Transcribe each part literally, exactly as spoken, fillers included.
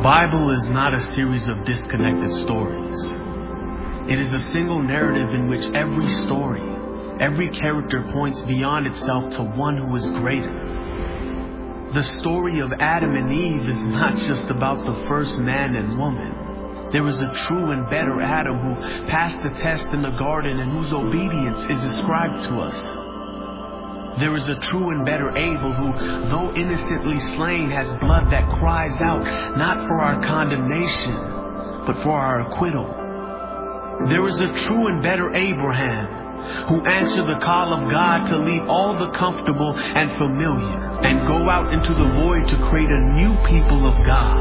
Bible is not a series of disconnected stories. It is a single narrative in which every story, every character points beyond itself to one who is greater. The story of Adam and Eve is not just about the first man and woman. There is a true and better Adam who passed the test in the garden and whose obedience is ascribed to us. There is a true and better Abel who, though innocently slain, has blood that cries out not for our condemnation, but for our acquittal. There is a true and better Abraham who answered the call of God to leave all the comfortable and familiar and go out into the void to create a new people of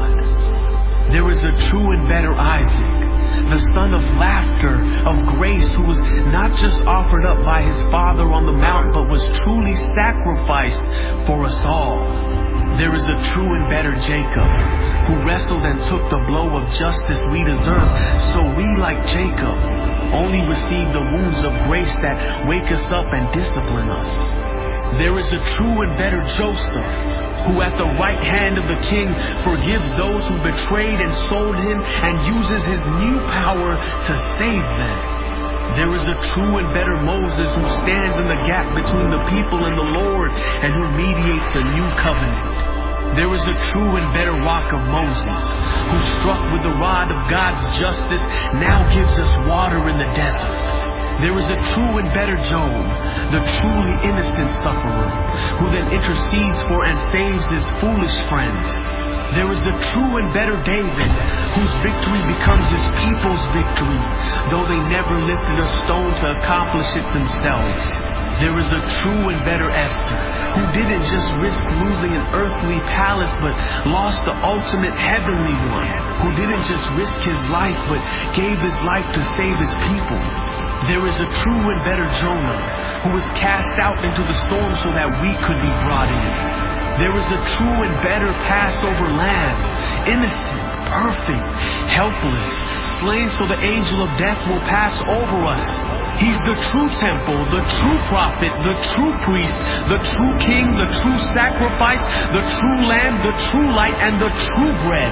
God. There is a true and better Isaac, the son of laughter, of grace, who was not just offered up by his father on the mount, but was truly sacrificed for us all. There is a true and better Jacob, who wrestled and took the blow of justice we deserve, so we, like Jacob, only receive the wounds of grace that wake us up and discipline us. There is a true and better Joseph, who at the right hand of the king forgives those who betrayed and sold him and uses his new power to save them. There is a true and better Moses who stands in the gap between the people and the Lord and who mediates a new covenant. There is a true and better rock of Moses who, struck with the rod of God's justice, now gives us water in the desert. There is a true and better Job, the truly innocent sufferer, who then intercedes for and saves his foolish friends. There is a true and better David, whose victory becomes his people's victory, though they never lifted a stone to accomplish it themselves. There is a true and better Esther, who didn't just risk losing an earthly palace, but lost the ultimate heavenly one, who didn't just risk his life, but gave his life to save his people. There is a true and better Jonah, who was cast out into the storm so that we could be brought in. There is a true and better Passover lamb, innocent, perfect, helpless, slain so the angel of death will pass over us. He's the true temple, the true prophet, the true priest, the true king, the true sacrifice, the true lamb, the true light, and the true bread.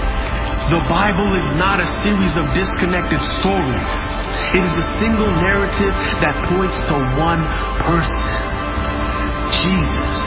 The Bible is not a series of disconnected stories. It is a single narrative that points to one person, Jesus.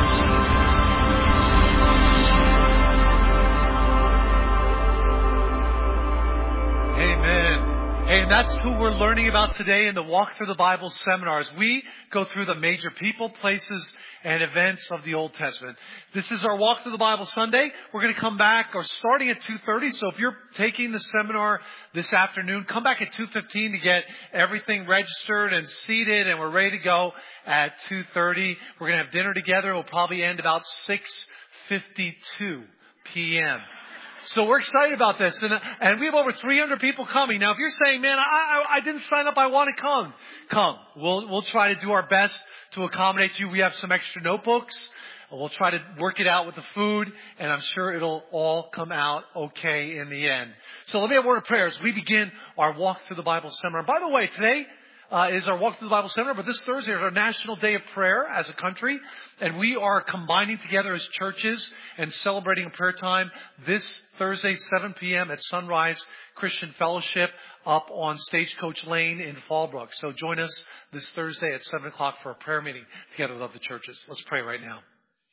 Amen. Hey, and that's who we're learning about today in the Walk Through the Bible seminars. We go through the major people, places, and events of the Old Testament. This is our Walk Through the Bible Sunday. We're going to come back, or starting at two thirty. So if you're taking the seminar this afternoon, come back at two fifteen to get everything registered and seated, and we're ready to go at two thirty. We're going to have dinner together. We'll probably end about six fifty-two p.m. So we're excited about this. And, and we have over three hundred people coming. Now, if you're saying, man, I, I, I didn't sign up, I want to come. Come. We'll, we'll try to do our best to accommodate you. We have some extra notebooks. We'll try to work it out with the food, and I'm sure it'll all come out okay in the end. So let me have a word of prayer as we begin our Walk Through the Bible seminar. By the way, today uh, is our Walk Through the Bible seminar, but this Thursday is our National Day of Prayer as a country, and we are combining together as churches and celebrating a prayer time this Thursday, seven p.m. at Sunrise Christian Fellowship up on Stagecoach Lane in Fallbrook. So join us this Thursday at seven o'clock for a prayer meeting together with other churches. Let's pray right now.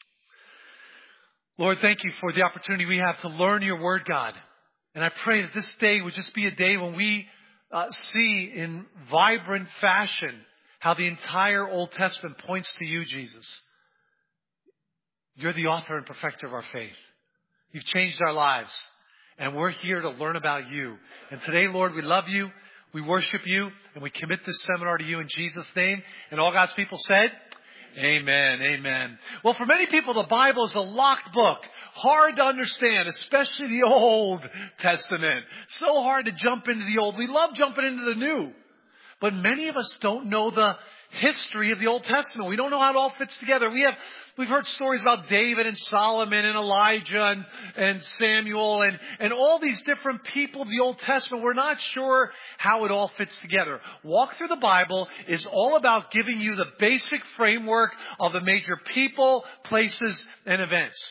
Lord, thank you for the opportunity we have to learn your word, God. And I pray that this day would just be a day when we uh, see in vibrant fashion how the entire Old Testament points to you, Jesus. You're the author and perfecter of our faith. You've changed our lives. And we're here to learn about you. And today, Lord, we love you. We worship you. And we commit this seminar to you in Jesus' name. And all God's people said, amen, amen. Well, for many people, the Bible is a locked book. Hard to understand, especially the Old Testament. So hard to jump into the Old. We love jumping into the New. But many of us don't know the history of the Old Testament. We don't know how it all fits together. We have, we've heard stories about David and Solomon and Elijah and, and Samuel and, and all these different people of the Old Testament. We're not sure how it all fits together. Walk Through the Bible is all about giving you the basic framework of the major people, places, and events.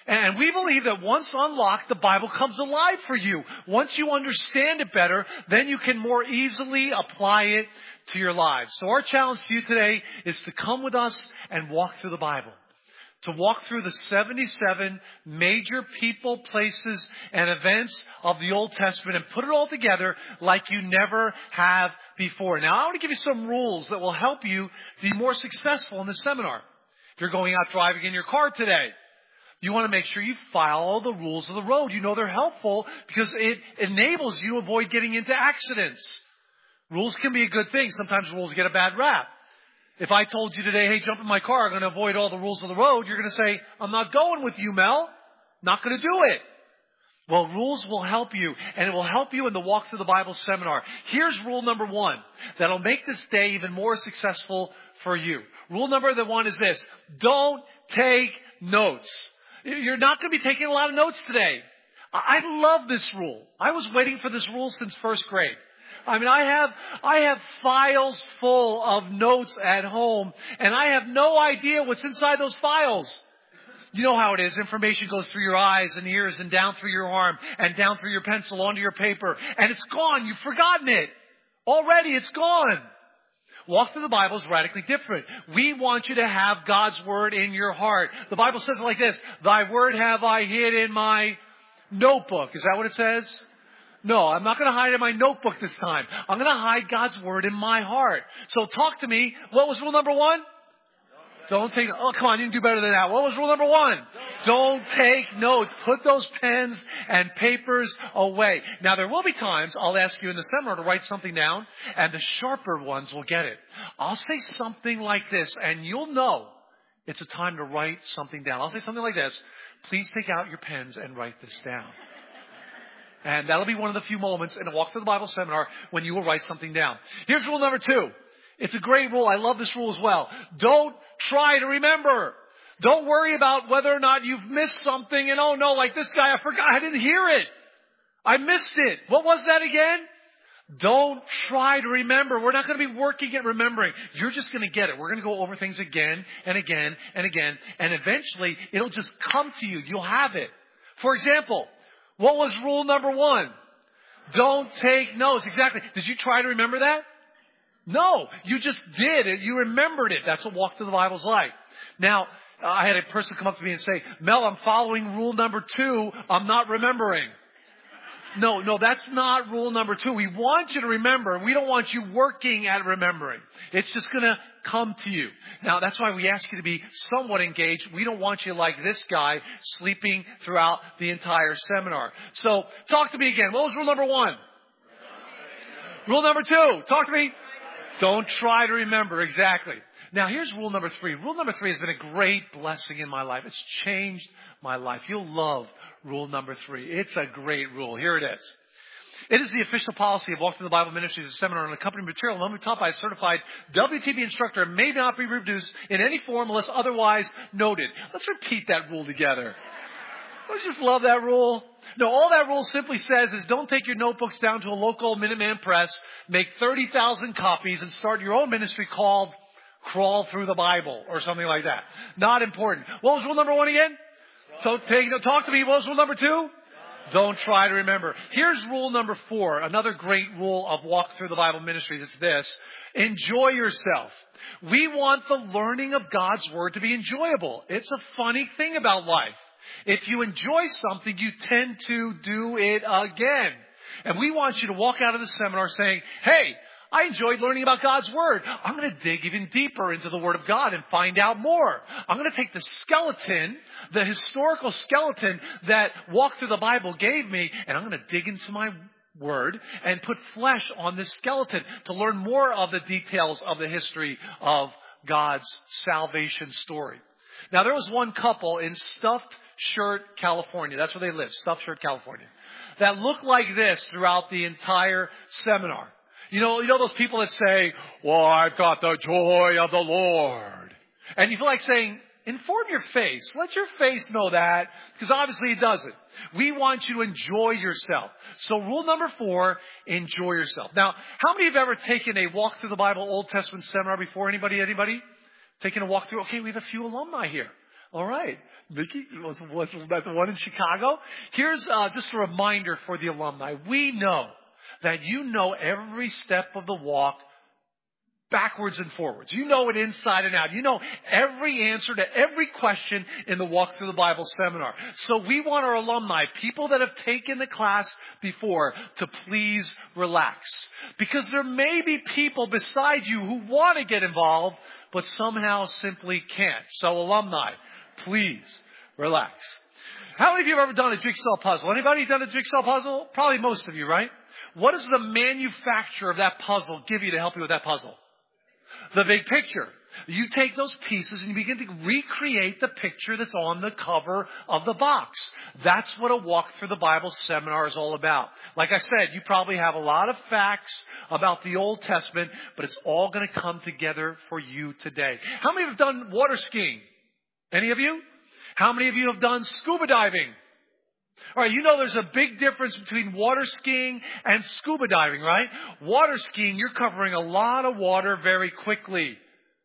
And we believe that once unlocked, the Bible comes alive for you. Once you understand it better, then you can more easily apply it to your lives. So our challenge to you today is to come with us and walk through the Bible. To walk through the seventy-seven major people, places, and events of the Old Testament and put it all together like you never have before. Now, I want to give you some rules that will help you be more successful in this seminar. If you're going out driving in your car today, you want to make sure you follow the rules of the road. You know they're helpful because it enables you to avoid getting into accidents. Rules can be a good thing. Sometimes rules get a bad rap. If I told you today, hey, jump in my car, I'm going to avoid all the rules of the road, you're going to say, I'm not going with you, Mel. Not going to do it. Well, rules will help you, and it will help you in the Walk Through the Bible seminar. Here's rule number one that'll make this day even more successful for you. Rule number one is this. Don't take notes. You're not going to be taking a lot of notes today. I love this rule. I was waiting for this rule since first grade. I mean, I have, I have files full of notes at home, and I have no idea what's inside those files. You know how it is. Information goes through your eyes and ears and down through your arm and down through your pencil onto your paper, and it's gone. You've forgotten it. Already, it's gone. Walk Through the Bible is radically different. We want you to have God's Word in your heart. The Bible says it like this, Thy Word have I hid in my notebook. Is that what it says? No, I'm not going to hide it in my notebook this time. I'm going to hide God's Word in my heart. So talk to me. What was rule number one? Don't take, oh, come on, you can do better than that. What was rule number one? Don't take notes. Put those pens and papers away. Now, there will be times I'll ask you in the seminar to write something down, and the sharper ones will get it. I'll say something like this, and you'll know it's a time to write something down. I'll say something like this. Please take out your pens and write this down. And that'll be one of the few moments in a Walk Through the Bible seminar when you will write something down. Here's rule number two. It's a great rule. I love this rule as well. Don't try to remember. Don't worry about whether or not you've missed something and, oh no, like this guy, I forgot, I didn't hear it. I missed it. What was that again? Don't try to remember. We're not going to be working at remembering. You're just going to get it. We're going to go over things again and again and again. And eventually, it'll just come to you. You'll have it. For example, what was rule number one? Don't take notes. Exactly. Did you try to remember that? No. You just did it. You remembered it. That's what Walk Through the Bible's like. Now, I had a person come up to me and say, Mel, I'm following rule number two. I'm not remembering. No, no, that's not rule number two. We want you to remember. We don't want you working at remembering. It's just going to come to you. Now, that's why we ask you to be somewhat engaged. We don't want you like this guy sleeping throughout the entire seminar. So, talk to me again. What was rule number one? Rule number two. Talk to me. Don't try to remember. Exactly. Now, here's rule number three. Rule number three has been a great blessing in my life. It's changed my life. You'll love rule number three. It's a great rule. Here it is. It is the official policy of Walk Through the Bible Ministries, a seminar on accompanying material normally taught by a certified W T B instructor and may not be reproduced in any form unless otherwise noted. Let's repeat that rule together. Don't you just love that rule? No, all that rule simply says is don't take your notebooks down to a local Minuteman press, make thirty thousand copies, and start your own ministry called Crawl Through the Bible or something like that. Not important. What was rule number one again? Don't take, no, talk to me. What was rule number two? Don't try to remember. Here's rule number four. Another great rule of Walk Through the Bible Ministries. It's this. Enjoy yourself. We want the learning of God's Word to be enjoyable. It's a funny thing about life. If you enjoy something, you tend to do it again. And we want you to walk out of the seminar saying, hey, I enjoyed learning about God's Word. I'm going to dig even deeper into the Word of God and find out more. I'm going to take the skeleton, the historical skeleton that Walk Through the Bible gave me, and I'm going to dig into my Word and put flesh on this skeleton to learn more of the details of the history of God's salvation story. Now, there was one couple in Stuffed Shirt, California. That's where they live, Stuffed Shirt, California. That looked like this throughout the entire seminar. You know, you know those people that say, well, I've got the joy of the Lord. And you feel like saying, inform your face. Let your face know that, because obviously it doesn't. We want you to enjoy yourself. So rule number four, enjoy yourself. Now, how many have ever taken a Walk Through the Bible Old Testament seminar before? Anybody? Anybody? Taking a walk through? Okay, we have a few alumni here. All right. Mickey, was, was that the one in Chicago? Here's uh, just a reminder for the alumni. We know that you know every step of the walk backwards and forwards. You know it inside and out. You know every answer to every question in the Walk Through the Bible seminar. So we want our alumni, people that have taken the class before, to please relax. Because there may be people beside you who want to get involved, but somehow simply can't. So alumni, please relax. How many of you have ever done a jigsaw puzzle? Anybody done a jigsaw puzzle? Probably most of you, right? What does the manufacturer of that puzzle give you to help you with that puzzle? The big picture. You take those pieces and you begin to recreate the picture that's on the cover of the box. That's what a Walk Through the Bible seminar is all about. Like I said, you probably have a lot of facts about the Old Testament, but it's all going to come together for you today. How many have done water skiing? Any of you? How many of you have done scuba diving? All right, you know there's a big difference between water skiing and scuba diving, right? Water skiing, you're covering a lot of water very quickly.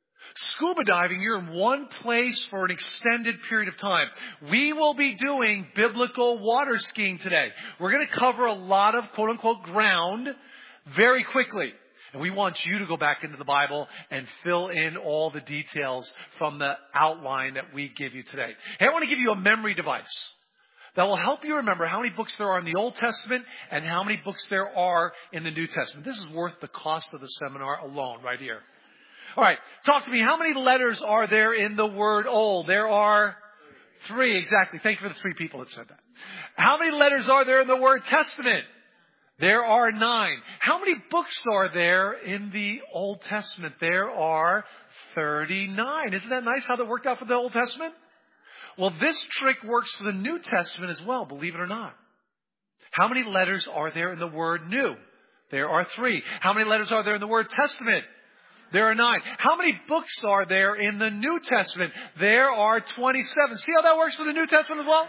Scuba diving, you're in one place for an extended period of time. We will be doing biblical water skiing today. We're going to cover a lot of quote-unquote ground very quickly. And we want you to go back into the Bible and fill in all the details from the outline that we give you today. Hey, I want to give you a memory device that will help you remember how many books there are in the Old Testament and how many books there are in the New Testament. This is worth the cost of the seminar alone right here. All right, talk to me. How many letters are there in the word old? There are three, exactly. Thank you for the three people that said that. How many letters are there in the word Testament? There are nine. How many books are there in the Old Testament? There are thirty-nine. Isn't that nice how that worked out for the Old Testament? Well, this trick works for the New Testament as well, believe it or not. How many letters are there in the word new? There are three. How many letters are there in the word Testament? There are nine. How many books are there in the New Testament? There are twenty-seven. See how that works for the New Testament as well?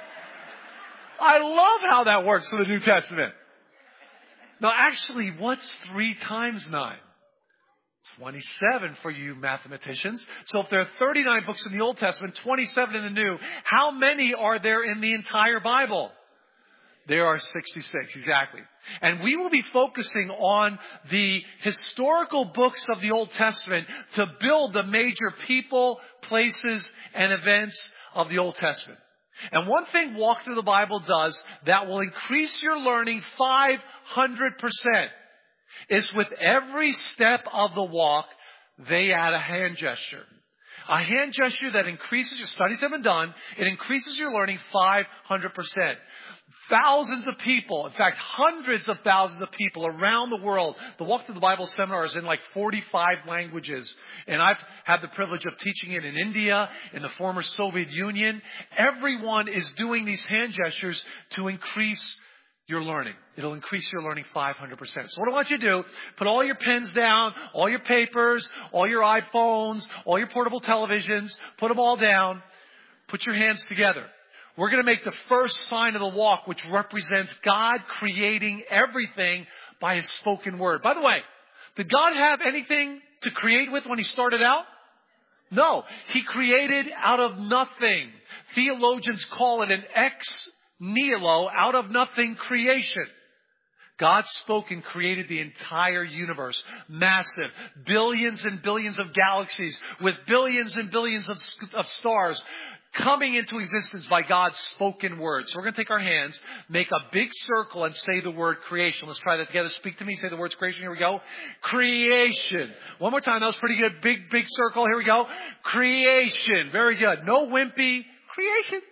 I love how that works for the New Testament. Now, actually, what's three times nine? twenty-seven for you mathematicians. So if there are thirty-nine books in the Old Testament, twenty-seven in the New, how many are there in the entire Bible? There are sixty-six, exactly. And we will be focusing on the historical books of the Old Testament to build the major people, places, and events of the Old Testament. And one thing Walk Through the Bible does that will increase your learning five hundred percent is with every step of the walk, they add a hand gesture. A hand gesture that increases, your studies have been done, it increases your learning five hundred percent. Thousands of people, in fact, hundreds of thousands of people around the world. The Walk Through the Bible seminar is in like forty-five languages. And I've had the privilege of teaching it in India, in the former Soviet Union. Everyone is doing these hand gestures to increase your learning. It'll increase your learning five hundred percent. So what I want you to do, put all your pens down, all your papers, all your iPhones, all your portable televisions, put them all down. Put your hands together. We're going to make the first sign of the walk, which represents God creating everything by His spoken word. By the way, did God have anything to create with when He started out? No. He created out of nothing. Theologians call it an ex nihilo, out of nothing creation. God spoke and created the entire universe. Massive. Billions and billions of galaxies with billions and billions of, of stars coming into existence by God's spoken word. So we're going to take our hands, make a big circle, and say the word creation. Let's try that together. Speak to me. Say the words creation. Here we go. Creation. One more time. That was pretty good. Big, big circle. Here we go. Creation. Very good. No wimpy. Creation.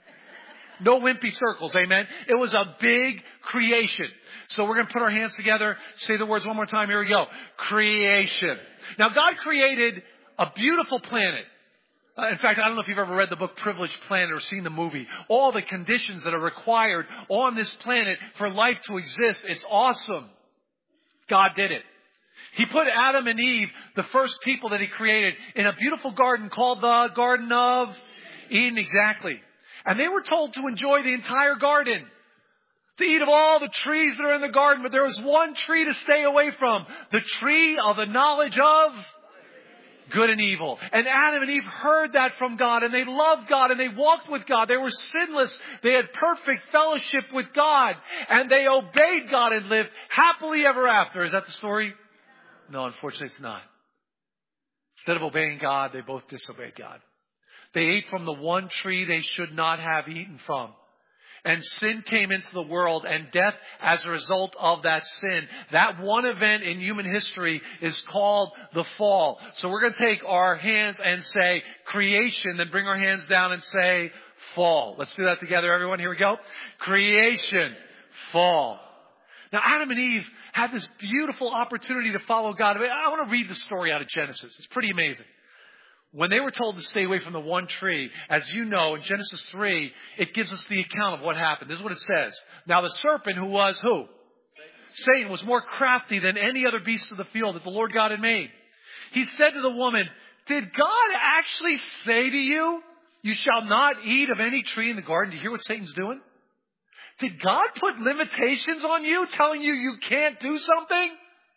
No wimpy circles. Amen. It was a big creation. So we're going to put our hands together. Say the words one more time. Here we go. Creation. Now, God created a beautiful planet. Uh, in fact, I don't know if you've ever read the book Privileged Planet or seen the movie. All the conditions that are required on this planet for life to exist. It's awesome. God did it. He put Adam and Eve, the first people that He created, in a beautiful garden called the Garden of Eden. Exactly. And they were told to enjoy the entire garden, to eat of all the trees that are in the garden. But there was one tree to stay away from. The tree of the knowledge of good and evil. And Adam and Eve heard that from God, and they loved God, and they walked with God. They were sinless. They had perfect fellowship with God, and they obeyed God and lived happily ever after. Is that the story? No, unfortunately it's not. Instead of obeying God, they both disobeyed God. They ate from the one tree they should not have eaten from. And sin came into the world, and death as a result of that sin. That one event in human history is called the fall. So we're going to take our hands and say creation, then bring our hands down and say fall. Let's do that together, everyone. Here we go. Creation, fall. Now, Adam and Eve had this beautiful opportunity to follow God. I want to read the story out of Genesis. It's pretty amazing. When they were told to stay away from the one tree, as you know, in Genesis three, it gives us the account of what happened. This is what it says. Now the serpent, who was who? Satan. Satan was more crafty than any other beast of the field that the Lord God had made. He said to the woman, did God actually say to you, you shall not eat of any tree in the garden? Do you hear what Satan's doing? Did God put limitations on you, telling you you can't do something?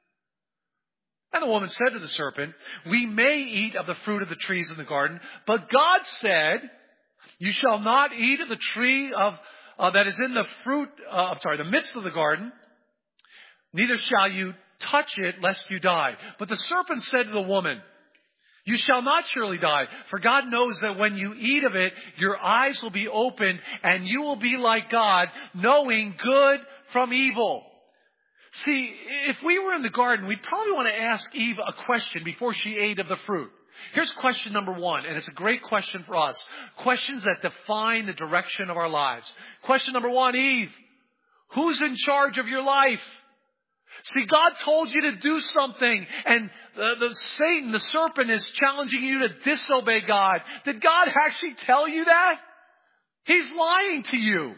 And the woman said to the serpent, we may eat of the fruit of the trees in the garden, but God said, you shall not eat of the tree of uh, that is in the fruit, uh, I'm sorry, the midst of the garden, neither shall you touch it lest you die. But the serpent said to the woman, you shall not surely die, for God knows that when you eat of it, your eyes will be opened and you will be like God, knowing good from evil. See, if we were in the garden, we'd probably want to ask Eve a question before she ate of the fruit. Here's question number one, and it's a great question for us. Questions that define the direction of our lives. Question number one, Eve, who's in charge of your life? See, God told you to do something, and the, the Satan, the serpent, is challenging you to disobey God. Did God actually tell you that? He's lying to you.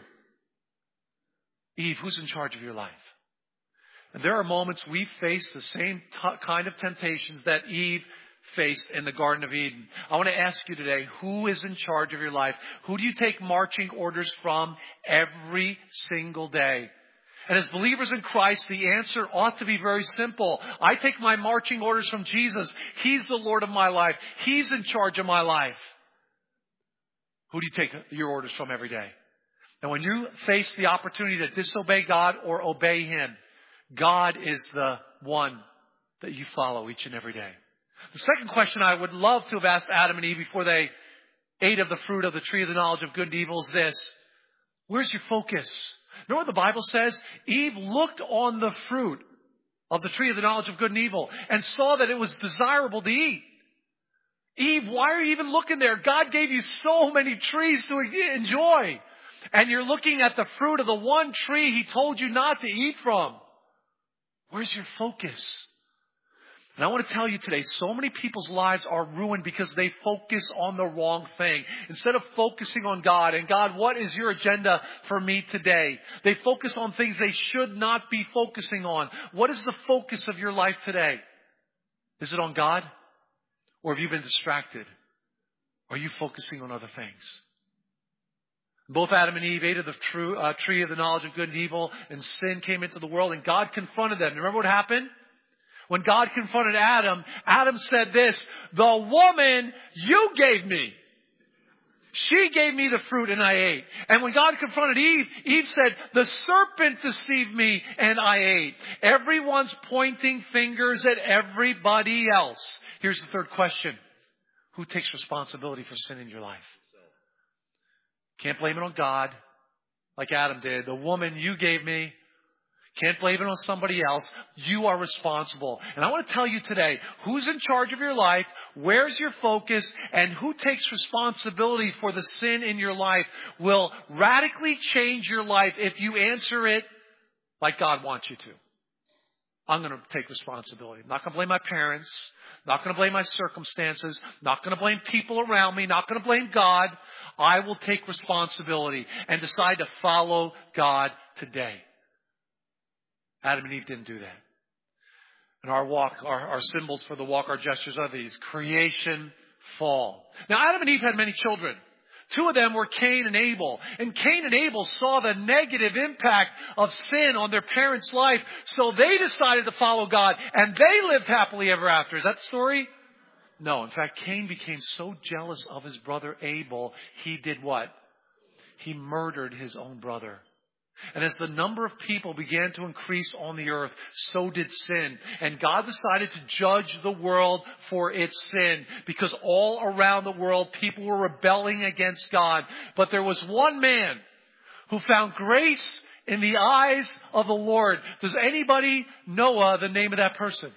Eve, who's in charge of your life? And there are moments we face the same t- kind of temptations that Eve faced in the Garden of Eden. I want to ask you today, who is in charge of your life? Who do you take marching orders from every single day? And as believers in Christ, the answer ought to be very simple. I take my marching orders from Jesus. He's the Lord of my life. He's in charge of my life. Who do you take your orders from every day? And when you face the opportunity to disobey God or obey Him, God is the one that you follow each and every day. The second question I would love to have asked Adam and Eve before they ate of the fruit of the tree of the knowledge of good and evil is this. Where's your focus? Remember what the Bible says? Eve looked on the fruit of the tree of the knowledge of good and evil and saw that it was desirable to eat. Eve, why are you even looking there? God gave you so many trees to enjoy. And you're looking at the fruit of the one tree He told you not to eat from. Where's your focus? And I want to tell you today, so many people's lives are ruined because they focus on the wrong thing. Instead of focusing on God and God, what is your agenda for me today? They focus on things they should not be focusing on. What is the focus of your life today? Is it on God? Or have you been distracted? Are you focusing on other things? Both Adam and Eve ate of the true, uh, tree of the knowledge of good and evil, and sin came into the world, and God confronted them. Remember what happened? When God confronted Adam, Adam said this, the woman you gave me. She gave me the fruit and I ate. And when God confronted Eve, Eve said, the serpent deceived me and I ate. Everyone's pointing fingers at everybody else. Here's the third question. Who takes responsibility for sin in your life? Can't blame it on God like Adam did. The woman you gave me, can't blame it on somebody else. You are responsible. And I want to tell you today, who's in charge of your life, where's your focus, and who takes responsibility for the sin in your life will radically change your life if you answer it like God wants you to. I'm going to take responsibility. I'm not going to blame my parents. Not going to blame my circumstances. Not going to blame people around me. Not going to blame God. I will take responsibility and decide to follow God today. Adam and Eve didn't do that. And our walk, our, our symbols for the walk, our gestures are these. Creation, fall. Now Adam and Eve had many children. Two of them were Cain and Abel. And Cain and Abel saw the negative impact of sin on their parents' life. So they decided to follow God. And they lived happily ever after. Is that the story? No. In fact, Cain became so jealous of his brother Abel, he did what? He murdered his own brother. And as the number of people began to increase on the earth, so did sin. And God decided to judge the world for its sin, because all around the world people were rebelling against God. But there was one man who found grace in the eyes of the Lord. Does anybody know the name of that person?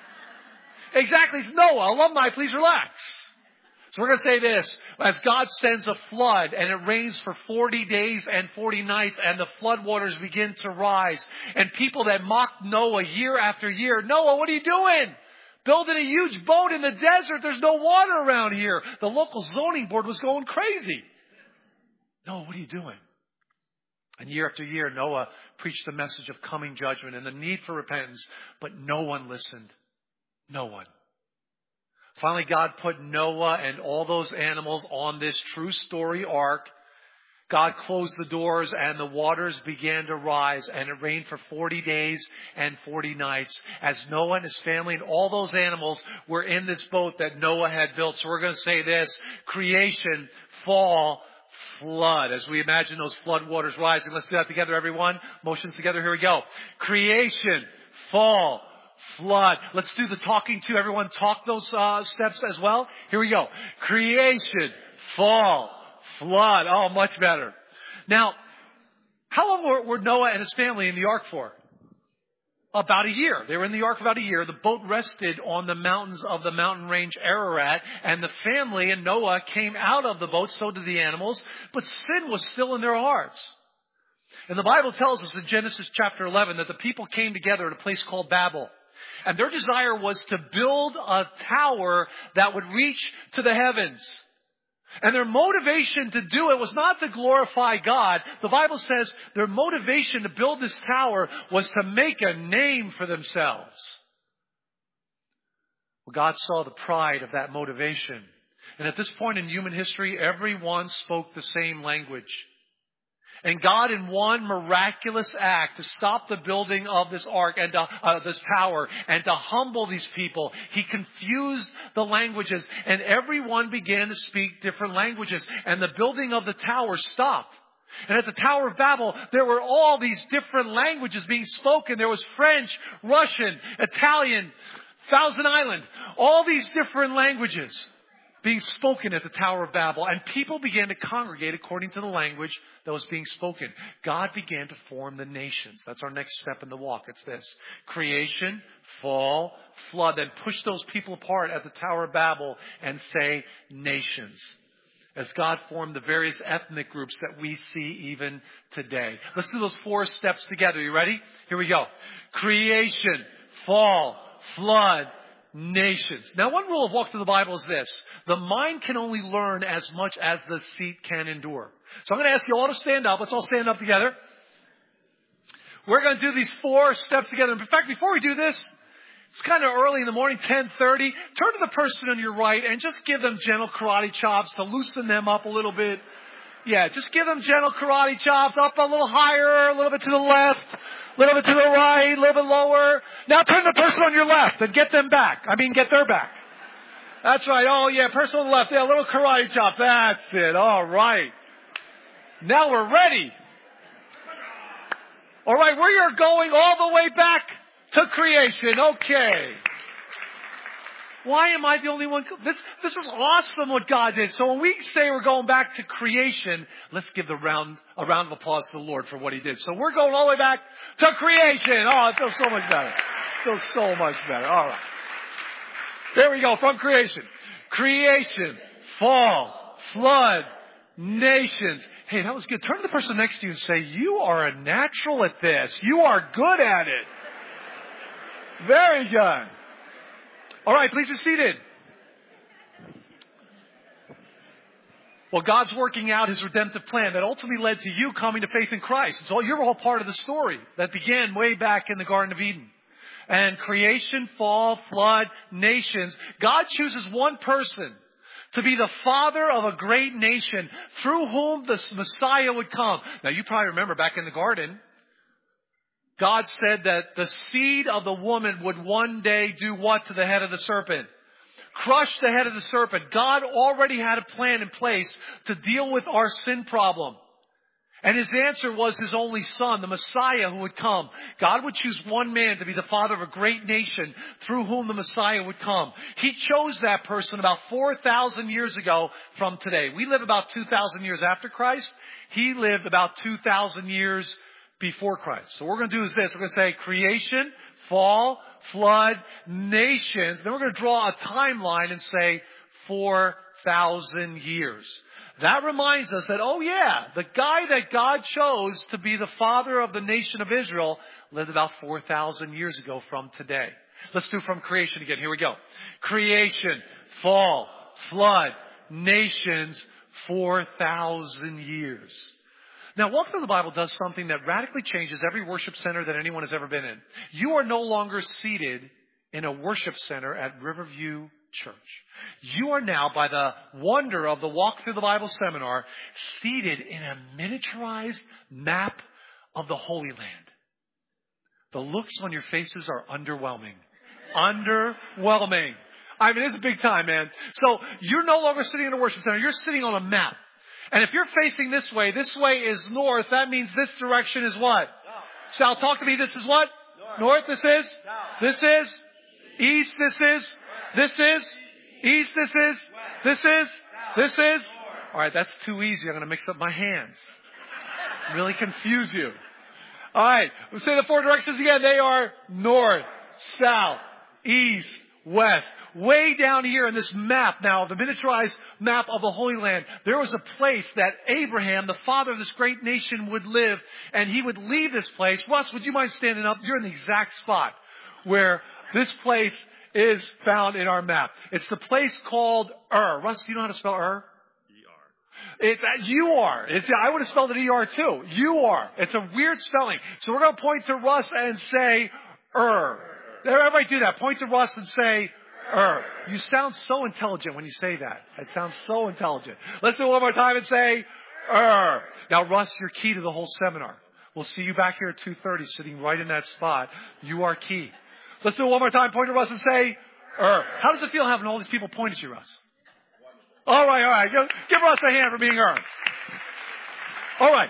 Exactly, it's Noah. Alumni, please relax. So we're going to say this. As God sends a flood and it rains for forty days and forty nights and the flood waters begin to rise, and people that mocked Noah year after year, Noah, what are you doing? Building a huge boat in the desert. There's no water around here. The local zoning board was going crazy. Noah, what are you doing? And year after year, Noah preached the message of coming judgment and the need for repentance, but no one listened. No one. Finally, God put Noah and all those animals on this true story ark. God closed the doors and the waters began to rise, and it rained for forty days and forty nights as Noah and his family and all those animals were in this boat that Noah had built. So we're going to say this: creation, fall, flood. As we imagine those flood waters rising. Let's do that together, everyone. Motions together. Here we go. Creation, fall, flood. Let's do the talking too. Everyone talk those uh, steps as well. Here we go. Creation, fall, flood. Oh, much better. Now, how long were, were Noah and his family in the ark for? About a year. They were in the ark for about a year. The boat rested on the mountains of the mountain range Ararat, and the family and Noah came out of the boat, so did the animals, but sin was still in their hearts. And the Bible tells us in Genesis chapter eleven that the people came together at a place called Babel. And their desire was to build a tower that would reach to the heavens. And their motivation to do it was not to glorify God. The Bible says their motivation to build this tower was to make a name for themselves. Well, God saw the pride of that motivation. And at this point in human history, everyone spoke the same language. And God, in one miraculous act to stop the building of this ark and to, uh, this tower and to humble these people, He confused the languages, and everyone began to speak different languages. And the building of the tower stopped. And at the Tower of Babel, there were all these different languages being spoken. There was French, Russian, Italian, Thousand Island, all these different languages being spoken at the Tower of Babel, and people began to congregate according to the language that was being spoken. God began to form the nations. That's our next step in the walk. It's this: creation, fall, flood. Then push those people apart at the Tower of Babel and say nations. As God formed the various ethnic groups that we see even today. Let's do those four steps together. You ready? Here we go. Creation, fall, flood, nations. Now, one rule of Walk Through the Bible is this: the mind can only learn as much as the seat can endure. So I'm going to ask you all to stand up. Let's all stand up together. We're going to do these four steps together. In fact, before we do this, it's kind of early in the morning, ten thirty. Turn to the person on your right and just give them gentle karate chops to loosen them up a little bit. Yeah, just give them gentle karate chops, up a little higher, a little bit to the left, a little bit to the right, a little bit lower. Now turn to the person on your left and get them back. I mean, get their back. That's right. Oh, yeah, person on the left. Yeah, a little karate chops. That's it. All right. Now we're ready. All right, we are going all the way back to creation. Okay. Why am I the only one? This, this is awesome what God did. So when we say we're going back to creation, let's give the round, a round of applause to the Lord for what He did. So we're going all the way back to creation. Oh, it feels so much better. It feels so much better. All right. There we go. From creation. Creation, fall, flood, nations. Hey, that was good. Turn to the person next to you and say, you are a natural at this. You are good at it. Very good. All right, please be seated. Well, God's working out His redemptive plan that ultimately led to you coming to faith in Christ. So you're all part of the story that began way back in the Garden of Eden. And creation, fall, flood, nations. God chooses one person to be the father of a great nation through whom the Messiah would come. Now, you probably remember back in the garden, God said that the seed of the woman would one day do what to the head of the serpent? Crush the head of the serpent. God already had a plan in place to deal with our sin problem. And his answer was his only son, the Messiah who would come. God would choose one man to be the father of a great nation through whom the Messiah would come. He chose that person about four thousand years ago from today. We live about two thousand years after Christ. He lived about two thousand years before Christ. So what we're going to do is this. We're going to say creation, fall, flood, nations. Then we're going to draw a timeline and say four thousand years. That reminds us that, oh yeah, the guy that God chose to be the father of the nation of Israel lived about four thousand years ago from today. Let's do from creation again. Here we go. Creation, fall, flood, nations, four thousand years. Now, Walk Through the Bible does something that radically changes every worship center that anyone has ever been in. You are no longer seated in a worship center at Riverview Church. You are now, by the wonder of the Walk Through the Bible seminar, seated in a miniaturized map of the Holy Land. The looks on your faces are underwhelming. Underwhelming. I mean, it's a big time, man. So you're no longer sitting in a worship center. You're sitting on a map. And if you're facing this way, this way is north. That means this direction is what? South. Talk to me. This is what? North. North this is? South. This is? East this is? This is? East this is? This is? This is? All right, that's too easy. I'm going to mix up my hands. Really confuse you. All right, we'll say the four directions again. They are north, south, east, west. Way down here in this map now, the miniaturized map of the Holy Land, there was a place that Abraham, the father of this great nation, would live, and he would leave this place. Russ, would you mind standing up? You're in the exact spot where this place is found in our map. It's the place called Ur. Russ, do you know how to spell Ur? E R. It, uh, you are. It's, I would have spelled it E R too. You are. It's a weird spelling. So we're going to point to Russ and say Ur. Everybody do that. Point to Russ and say Ur. You sound so intelligent when you say that. It sounds so intelligent. Let's do it one more time and say Ur. Now, Russ, you're key to the whole seminar. We'll see you back here at two thirty sitting right in that spot. You are key. Let's do it one more time. Point to Russ and say Ur. How does it feel having all these people point at you, Russ? All right, all right. Give Russ a hand for being Ur. All right.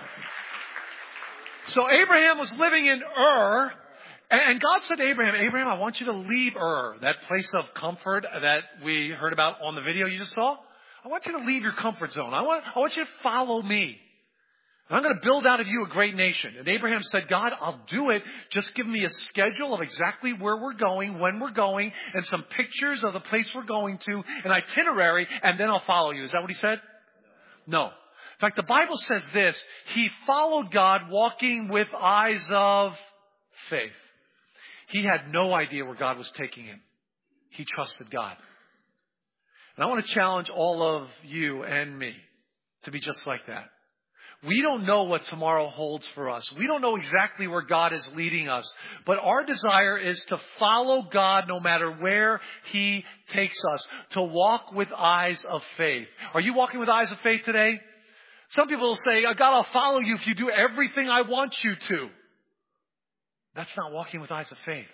So Abraham was living in Ur. And God said to Abraham, Abraham, I want you to leave Ur, that place of comfort that we heard about on the video you just saw. I want you to leave your comfort zone. I want, I want you to follow me. And I'm going to build out of you a great nation. And Abraham said, God, I'll do it. Just give me a schedule of exactly where we're going, when we're going, and some pictures of the place we're going to, an itinerary, and then I'll follow you. Is that what he said? No. In fact, the Bible says this. He followed God walking with eyes of faith. He had no idea where God was taking him. He trusted God. And I want to challenge all of you and me to be just like that. We don't know what tomorrow holds for us. We don't know exactly where God is leading us. But our desire is to follow God no matter where He takes us. To walk with eyes of faith. Are you walking with eyes of faith today? Some people will say, God, I'll follow you if you do everything I want you to. That's not walking with eyes of faith.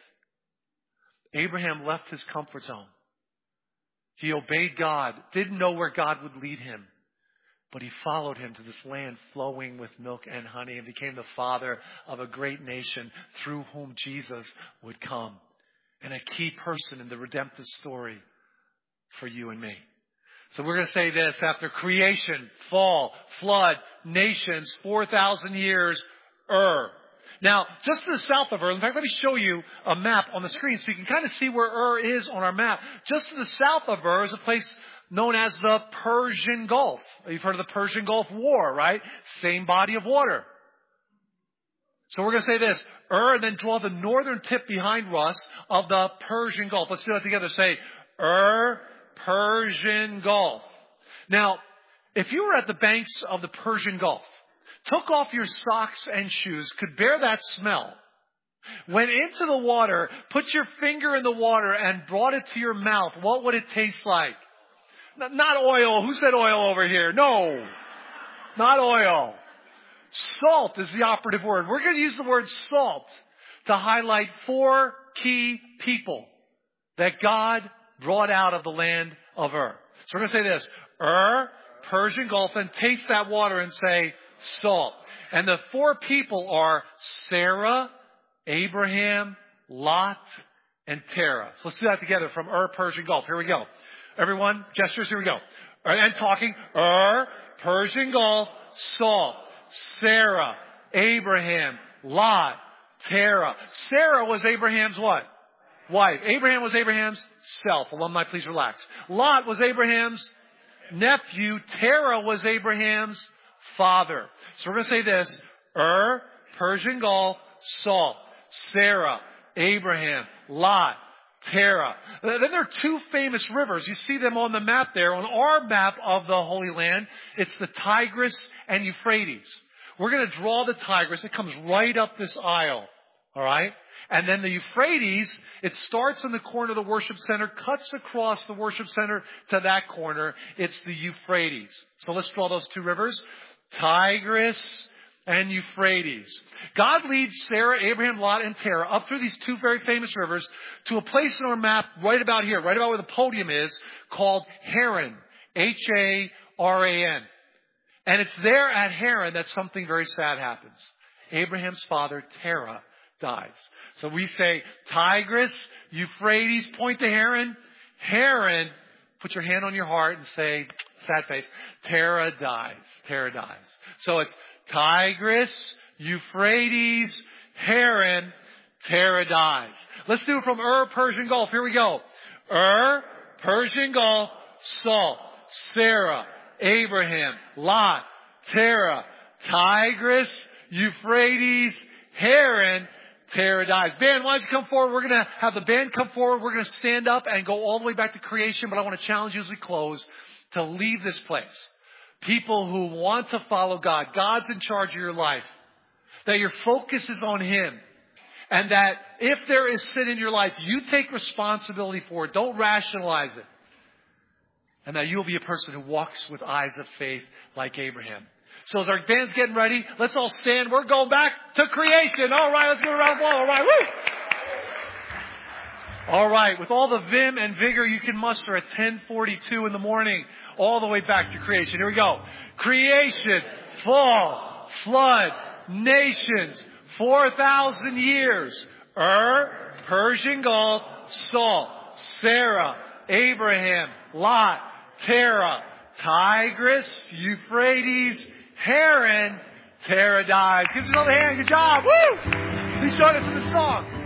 Abraham left his comfort zone. He obeyed God, didn't know where God would lead him. But he followed him to this land flowing with milk and honey and became the father of a great nation through whom Jesus would come. And a key person in the redemptive story for you and me. So we're going to say this after creation, fall, flood, nations, four thousand years, Ur. Now, just to the south of Ur, in fact, let me show you a map on the screen so you can kind of see where Ur is on our map. Just to the south of Ur is a place known as the Persian Gulf. You've heard of the Persian Gulf War, right? Same body of water. So we're going to say this, Ur, and then draw the northern tip behind Russ of the Persian Gulf. Let's do that together. Say, Ur, Persian Gulf. Now, if you were at the banks of the Persian Gulf, took off your socks and shoes, could bear that smell, went into the water, put your finger in the water and brought it to your mouth, what would it taste like? Not oil. Who said oil over here? No, not oil. Salt is the operative word. We're going to use the word salt to highlight four key people that God brought out of the land of Ur. So we're going to say this. Ur, Persian Gulf, and taste that water and say salt. And the four people are Sarah, Abraham, Lot, and Terah. So let's do that together from Ur, Persian Gulf. Here we go. Everyone, gestures, here we go. And talking. Ur, Persian Gulf, salt. Sarah, Abraham, Lot, Terah. Sarah was Abraham's what? Wife. Abraham was Abraham's self. Alumni, please relax. Lot was Abraham's nephew. Terah was Abraham's father. So we're going to say this. Ur, Persian Gulf, salt. Sarah, Abraham, Lot, Terah. Then there are two famous rivers. You see them on the map there. On our map of the Holy Land, it's the Tigris and Euphrates. We're going to draw the Tigris. It comes right up this aisle. All right? And then the Euphrates, it starts in the corner of the worship center, cuts across the worship center to that corner. It's the Euphrates. So let's draw those two rivers. Tigris and Euphrates. God leads Sarah, Abraham, Lot, and Terah up through these two very famous rivers to a place in our map right about here, right about where the podium is, called Haran. H A R A N. And it's there at Haran that something very sad happens. Abraham's father, Terah, dies. So we say Tigris, Euphrates, point to Haran. Haran, put your hand on your heart and say, sad face, Terah dies. Terah dies. So it's Tigris, Euphrates, Haran, Terah dies. Let's do it from Ur, Persian Gulf. Here we go. Ur, Persian Gulf, salt. Sarah, Abraham, Lot, Terah, Tigris, Euphrates, Haran, Terah dies. Band, why don't you come forward? We're going to have the band come forward. We're going to stand up and go all the way back to creation. But I want to challenge you as we close to leave this place. People who want to follow God. God's in charge of your life. That your focus is on Him. And that if there is sin in your life, you take responsibility for it. Don't rationalize it. And that you'll be a person who walks with eyes of faith like Abraham. So as our band's getting ready, let's all stand. We're going back to creation. All right, let's go around the wall. All right, woo! All right, with all the vim and vigor you can muster at ten forty-two in the morning, all the way back to creation. Here we go. Creation, fall, flood, nations, four thousand years. Ur, Persian Gulf, salt, Sarah, Abraham, Lot, Terah, Tigris, Euphrates, Haran, Terah dies. Give us another hand. Good job. Woo! Please join us in the song.